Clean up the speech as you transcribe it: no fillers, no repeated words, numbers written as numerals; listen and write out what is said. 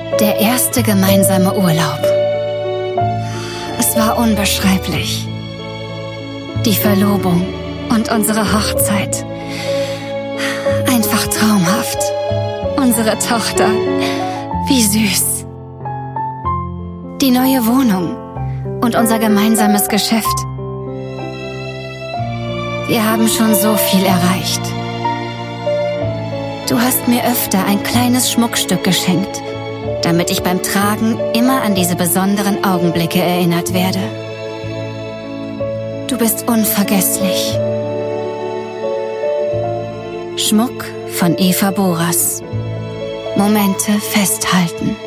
Der erste gemeinsame Urlaub. Es war unbeschreiblich. Die Verlobung und unsere Hochzeit. Einfach traumhaft. Unsere Tochter. Wie süß. Die neue Wohnung und unser gemeinsames Geschäft. Wir haben schon so viel erreicht. Du hast mir öfter ein kleines Schmuckstück geschenkt, damit ich beim Tragen immer an diese besonderen Augenblicke erinnert werde. Du bist unvergesslich. Schmuck von Eva Boras. Momente festhalten.